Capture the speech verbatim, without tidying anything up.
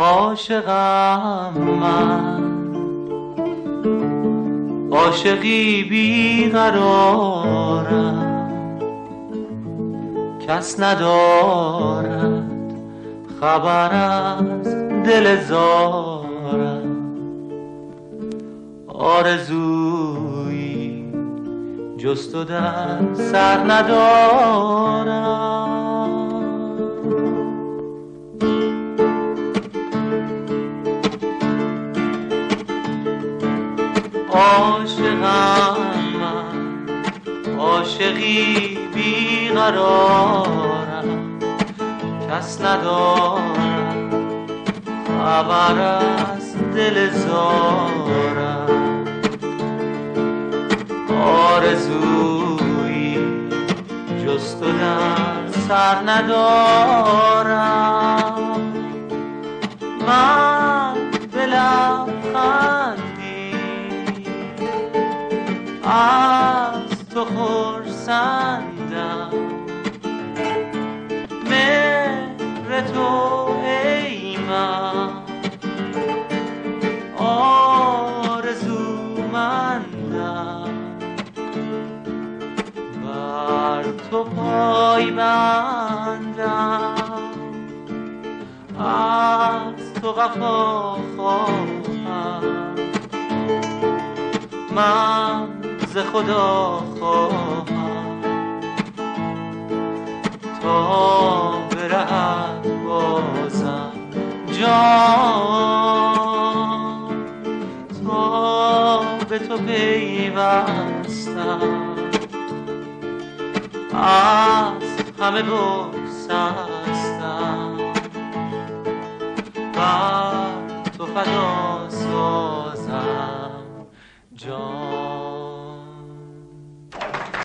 عاشقم من، عاشقی بیقرارم، کس ندارد خبر از دل زارم. آرزویی جز تو در سر ندارم. عاشقم من، عاشقی بیقرارم، کس ندارد خبر از دل زارم. آرزویی جز تو در سر ندارم. من به لبخندی از تو خرسندم، مهر تو ای من آرزومندم. بر تو پای بندم، از تو وفا خواهم، من ز خدا خواهم تا به رهت بازم جان، تا به تو پیوستم، از همه بگسستم.